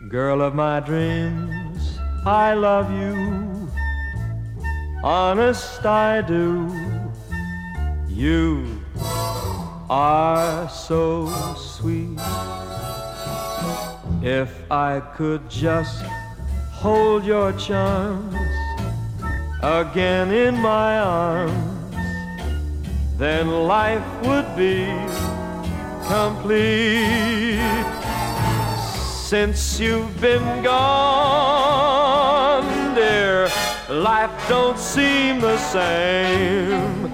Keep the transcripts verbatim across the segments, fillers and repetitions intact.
Girl of my dreams, I love you, honest I do. You are so sweet. If I could just hold your charms again in my arms, then life would be complete. Since you've been gone, dear, life don't seem the same.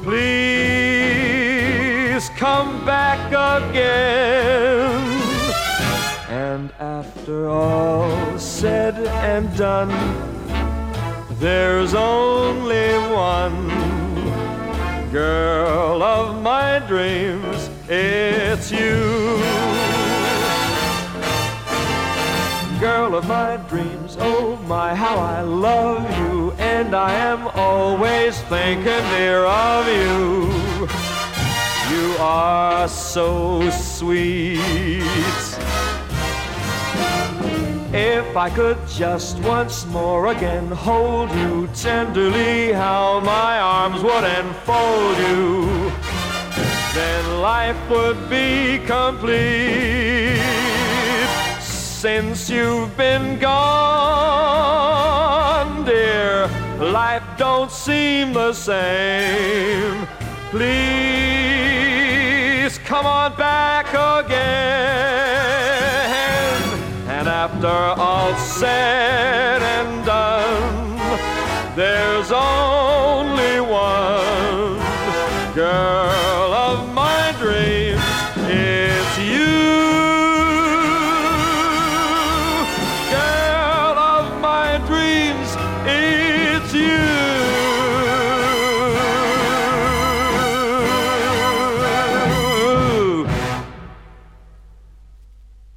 Please come back again. And after all said and done, there's only one girl of my dreams, it's you. Girl of my dreams, oh my, how I love you, and I am always thinking, dear, of you. You are so sweet. If I could just once more again hold you tenderly, how my arms would enfold you, then life would be complete. Since you've been gone, dear, life don't seem the same. Please come on back again. And after all said and done, there's only one girl of my dreams, it's you. Girl of my dreams, it's you.